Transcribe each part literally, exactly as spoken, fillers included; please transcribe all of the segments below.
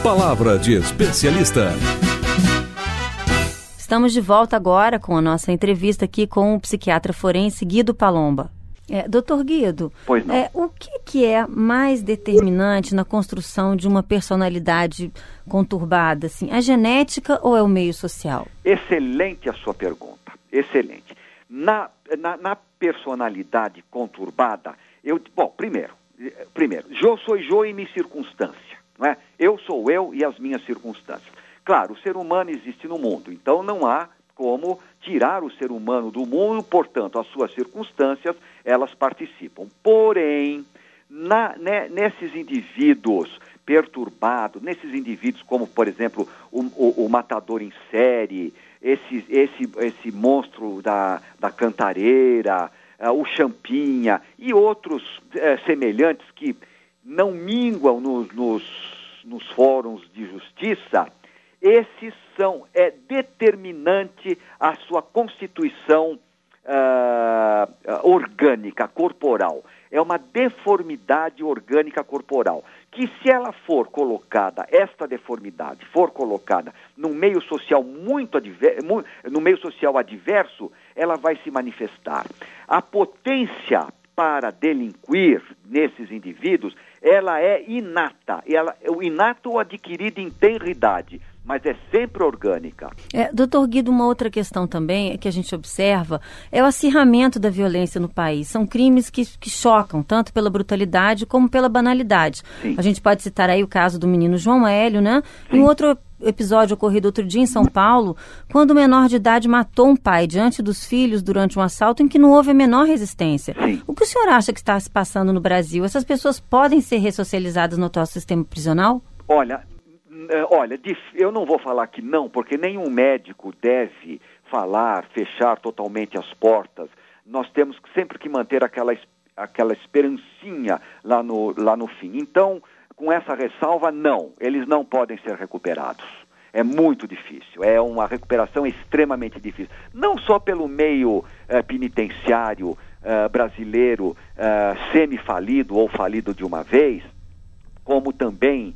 Palavra de especialista. Estamos de volta agora com a nossa entrevista aqui com o psiquiatra forense Guido Palomba. É, doutor Guido, pois não. É, o que, que é mais determinante na construção de uma personalidade conturbada? Assim, a genética ou é o meio social? Excelente a sua pergunta, excelente. Na, na, na personalidade conturbada, eu, bom, primeiro, primeiro, eu sou eu e minha circunstância, não é? Eu sou eu e as minhas circunstâncias. Claro, o ser humano existe no mundo, então não há como tirar o ser humano do mundo, portanto, as suas circunstâncias, elas participam. Porém, na, né, nesses indivíduos perturbados, nesses indivíduos como, por exemplo, o, o, o matador em série, esse, esse, esse monstro da, da cantareira, uh, o champinha e outros uh, semelhantes que não minguam nos, nos, nos fóruns de justiça, esses são, é determinante a sua constituição uh, orgânica, corporal. É uma deformidade orgânica corporal, que se ela for colocada, esta deformidade for colocada num meio social muito adverso, no meio social adverso, ela vai se manifestar. A potência para delinquir nesses indivíduos, ela é inata, ela, o inato ou adquirido em tenridade, mas é sempre orgânica. É, doutor Guido, uma outra questão também que a gente observa é o acirramento da violência no país. São crimes que, que chocam, tanto pela brutalidade como pela banalidade. Sim. A gente pode citar aí o caso do menino João Hélio, né? Sim. Um outro episódio ocorrido outro dia em São Paulo, quando o menor de idade matou um pai diante dos filhos durante um assalto em que não houve a menor resistência. Sim. O que o senhor acha que está se passando no Brasil? Essas pessoas podem ser ressocializadas no atual sistema prisional? Olha... Olha, eu não vou falar que não, porque nenhum médico deve falar, fechar totalmente as portas. Nós temos sempre que manter aquela, aquela esperancinha lá no, lá no fim. Então, com essa ressalva, não, eles não podem ser recuperados. É muito difícil, é uma recuperação extremamente difícil. Não só pelo meio eh, penitenciário eh, brasileiro eh, semi-falido ou falido de uma vez, como também...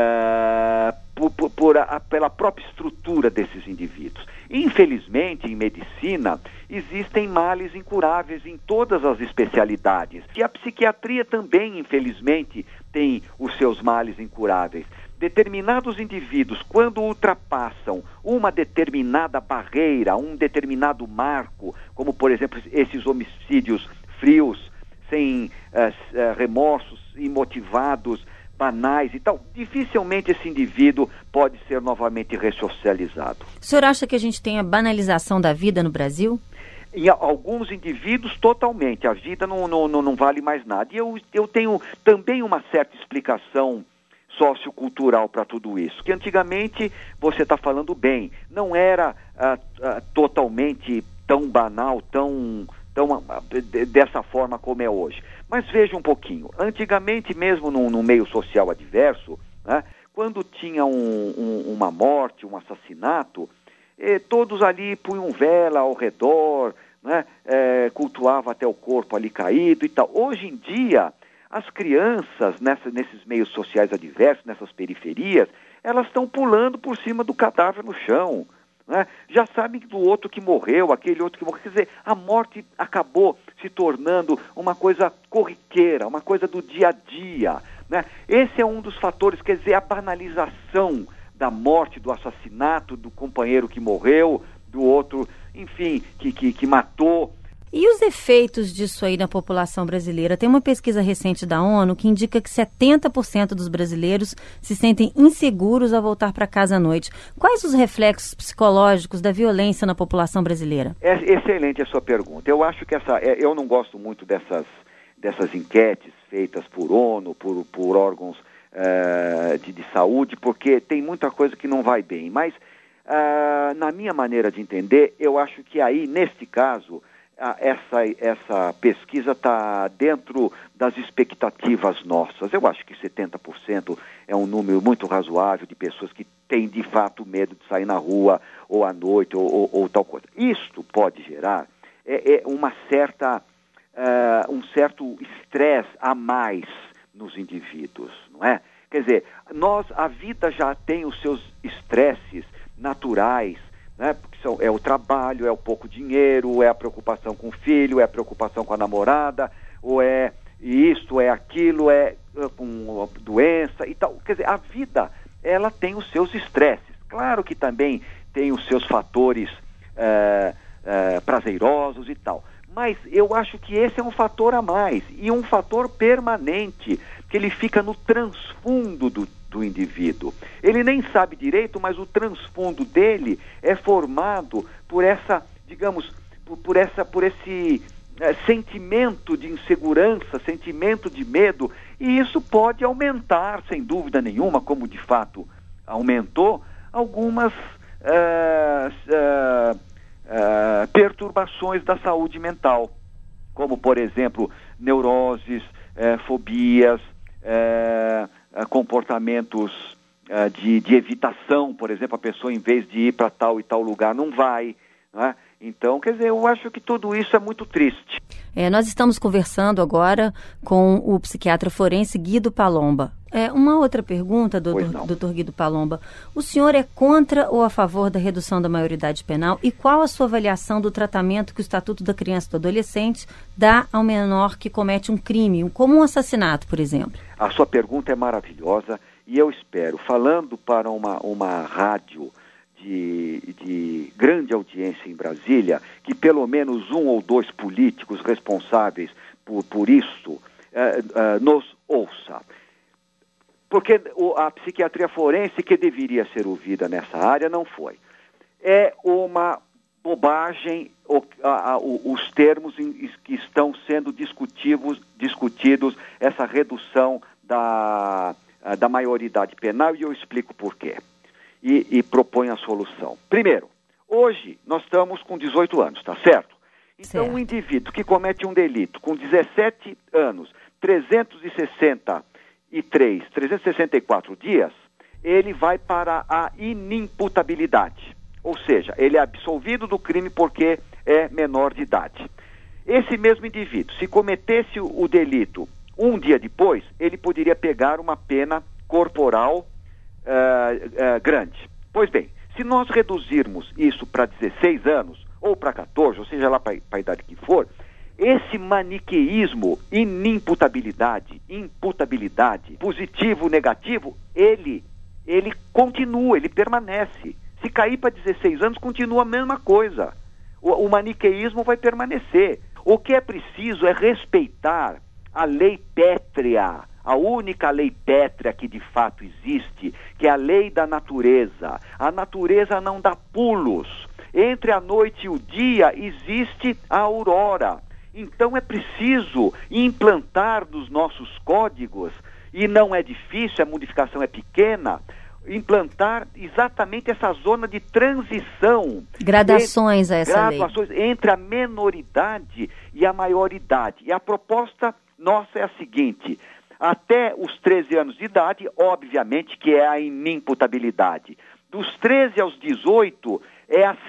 Uh, por, por, por a, pela própria estrutura desses indivíduos. Infelizmente, em medicina, existem males incuráveis em todas as especialidades. E a psiquiatria também, infelizmente, tem os seus males incuráveis. Determinados indivíduos, quando ultrapassam uma determinada barreira, um determinado marco, como, por exemplo, esses homicídios frios, sem uh, uh, remorsos, imotivados, banais e tal, dificilmente esse indivíduo pode ser novamente ressocializado. O senhor acha que a gente tem a banalização da vida no Brasil? Em alguns indivíduos, totalmente. A vida não, não, não vale mais nada. E eu, eu tenho também uma certa explicação sociocultural para tudo isso. Que antigamente, você está falando bem, não era ah, ah, totalmente tão banal, tão... Então, dessa forma como é hoje. Mas veja um pouquinho, antigamente mesmo no, no meio social adverso, né, quando tinha um, um, uma morte, um assassinato, eh, todos ali punham vela ao redor, né, eh, cultuavam até o corpo ali caído e tal. Hoje em dia, as crianças nessa, nesses meios sociais adversos, nessas periferias, elas estão pulando por cima do cadáver no chão. Né? Já sabem do outro que morreu, aquele outro que morreu. Quer dizer, a morte acabou se tornando uma coisa corriqueira, uma coisa do dia a dia. Né? Esse é um dos fatores, quer dizer, a banalização da morte, do assassinato do companheiro que morreu, do outro, enfim, que, que, que matou. E os efeitos disso aí na população brasileira? Tem uma pesquisa recente da ONU que indica que setenta por cento dos brasileiros se sentem inseguros ao voltar para casa à noite. Quais os reflexos psicológicos da violência na população brasileira? É excelente a sua pergunta. Eu acho que essa, eu não gosto muito dessas, dessas enquetes feitas por ONU, por, por órgãos uh, de, de saúde, porque tem muita coisa que não vai bem. Mas, uh, na minha maneira de entender, eu acho que aí, neste caso... Essa, essa pesquisa está dentro das expectativas nossas. Eu acho que setenta por cento é um número muito razoável de pessoas que têm, de fato, medo de sair na rua ou à noite ou, ou, ou tal coisa. Isto pode gerar é, é uma certa, uh, um certo estresse a mais nos indivíduos, não é? Quer dizer, nós, a vida já tem os seus estresses naturais, né? Porque são, é o trabalho, é o pouco dinheiro, é a preocupação com o filho, é a preocupação com a namorada, ou é isto, é aquilo, é com doença e tal. Quer dizer, a vida, ela tem os seus estresses. Claro que também tem os seus fatores é, é, prazerosos e tal. Mas eu acho que esse é um fator a mais, e um fator permanente, que ele fica no transfundo do, do indivíduo. Ele nem sabe direito, mas o transfundo dele é formado por essa, digamos, por, por, essa, por esse é, sentimento de insegurança, sentimento de medo, e isso pode aumentar, sem dúvida nenhuma, como de fato aumentou, algumas é, é, é, perturbações da saúde mental, como, por exemplo, neuroses, é, fobias, é, é, comportamentos é, de, de evitação, por exemplo, a pessoa, em vez de ir para tal e tal lugar, não vai, né? Então, quer dizer, eu acho que tudo isso é muito triste. É, nós estamos conversando agora com o psiquiatra forense Guido Palomba. É, uma outra pergunta, doutor, doutor Guido Palomba. O senhor é contra ou a favor da redução da maioridade penal? E qual a sua avaliação do tratamento que o Estatuto da Criança e do Adolescente dá ao menor que comete um crime, como um assassinato, por exemplo? A sua pergunta é maravilhosa e eu espero, falando para uma, uma rádio de, de grande audiência em Brasília, que pelo menos um ou dois políticos responsáveis por, por isso eh, eh, nos ouça. Porque a psiquiatria forense, que deveria ser ouvida nessa área, não foi. É uma bobagem o, a, a, os termos em, que estão sendo discutidos, discutidos, essa redução da, da maioridade penal, e eu explico por quê. E, e proponho a solução. Primeiro, hoje nós estamos com dezoito anos, tá certo? Então, certo. Um indivíduo que comete um delito com dezessete anos, trezentos e sessenta e três, trezentos e sessenta e quatro dias, ele vai para a inimputabilidade. Ou seja, ele é absolvido do crime porque é menor de idade. Esse mesmo indivíduo, se cometesse o delito um dia depois, ele poderia pegar uma pena corporal uh, uh, grande. Pois bem, se nós reduzirmos isso para dezesseis anos, ou para quatorze, ou seja lá para a idade que for, esse maniqueísmo, inimputabilidade, imputabilidade, positivo, negativo, ele, ele continua, ele permanece. Se cair para dezesseis anos, continua a mesma coisa. O, o maniqueísmo vai permanecer. O que é preciso é respeitar a lei pétrea, a única lei pétrea que de fato existe, que é a lei da natureza. A natureza não dá pulos. Entre a noite e o dia existe a aurora. Então é preciso implantar nos nossos códigos, e não é difícil, a modificação é pequena, implantar exatamente essa zona de transição. Gradações entre, a essa graduações lei. Entre a menoridade e a maioridade. E a proposta nossa é a seguinte: até os treze anos de idade, obviamente que é a inimputabilidade. Dos treze aos dezoito é a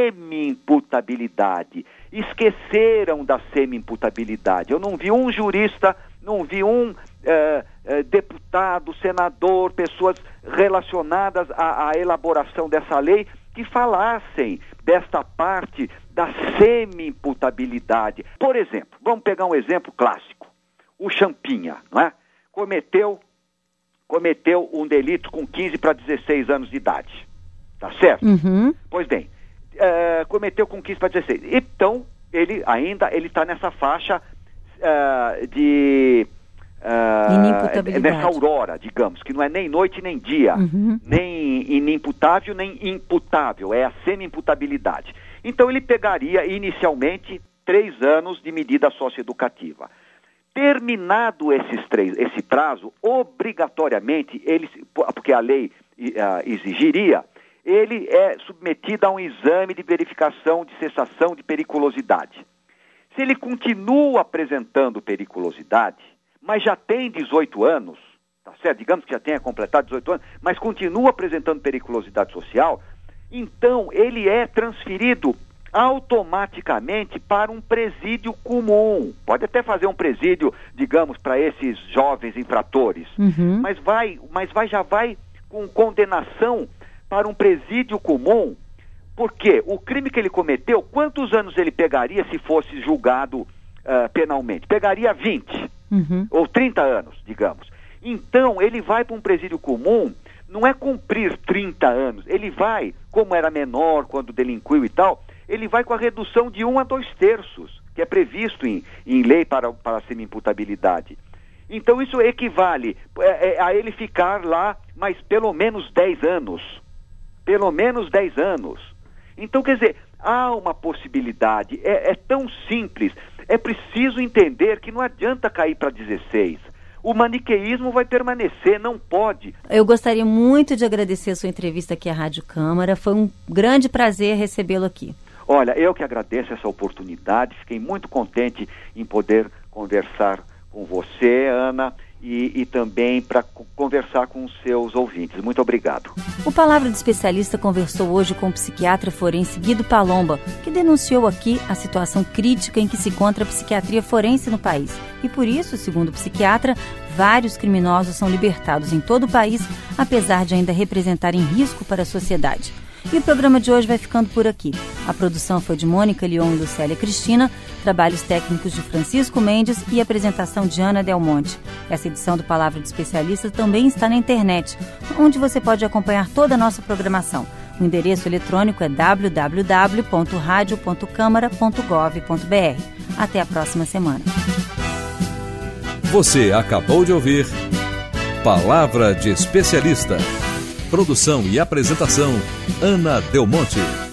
semi-imputabilidade. Esqueceram da semi-imputabilidade. Eu não vi um jurista, não vi um eh, eh, deputado, senador, pessoas relacionadas à, à elaboração dessa lei que falassem desta parte da semi-imputabilidade. Por exemplo, vamos pegar um exemplo clássico. O Champinha, não é? Cometeu, cometeu um delito com quinze para dezesseis anos de idade. Tá certo? Uhum. Pois bem, uh, cometeu com quinze para dezesseis. Então, ele ainda ele está nessa faixa uh, de... Uh, inimputabilidade. Nessa aurora, digamos, que não é nem noite nem dia, uhum. nem inimputável nem imputável, é a semi-imputabilidade. Então, ele pegaria inicialmente três anos de medida socioeducativa. Terminado esses três, esse prazo, obrigatoriamente, ele, porque a lei uh, exigiria, ele é submetido a um exame de verificação de cessação de periculosidade. Se ele continua apresentando periculosidade, mas já tem dezoito anos, tá certo? Digamos que já tenha completado dezoito anos, mas continua apresentando periculosidade social, então ele é transferido automaticamente para um presídio comum. Pode até fazer um presídio, digamos, para esses jovens infratores, uhum. mas vai, mas vai, já vai com condenação para um presídio comum. Porque o crime que ele cometeu, quantos anos ele pegaria se fosse julgado uh, penalmente? Pegaria vinte, uhum. ou trinta anos, digamos. Então, ele vai para um presídio comum, não é cumprir trinta anos, ele vai, como era menor quando delinquiu e tal, ele vai com a redução de um a dois terços, que é previsto em, em lei para, para a semi-imputabilidade. Então, isso equivale é, é, a ele ficar lá mais pelo menos dez anos. Pelo menos dez anos. Então, quer dizer, há uma possibilidade, é, é tão simples, é preciso entender que não adianta cair para dezesseis. O maniqueísmo vai permanecer, não pode. Eu gostaria muito de agradecer a sua entrevista aqui à Rádio Câmara, foi um grande prazer recebê-lo aqui. Olha, eu que agradeço essa oportunidade, fiquei muito contente em poder conversar com você, Ana, e, e também para conversar com os seus ouvintes. Muito obrigado. O Palavra de Especialista conversou hoje com o psiquiatra forense Guido Palomba, que denunciou aqui a situação crítica em que se encontra a psiquiatria forense no país. E por isso, segundo o psiquiatra, vários criminosos são libertados em todo o país, apesar de ainda representarem risco para a sociedade. E o programa de hoje vai ficando por aqui. A produção foi de Mônica Leon e Lucélia Cristina, trabalhos técnicos de Francisco Mendes e apresentação de Ana Del Monte. Essa edição do Palavra de Especialista também está na internet, onde você pode acompanhar toda a nossa programação. O endereço eletrônico é w w w ponto radio ponto câmara ponto gov ponto b r. Até a próxima semana. Você acabou de ouvir Palavra de Especialista. Produção e apresentação, Ana Del Monte.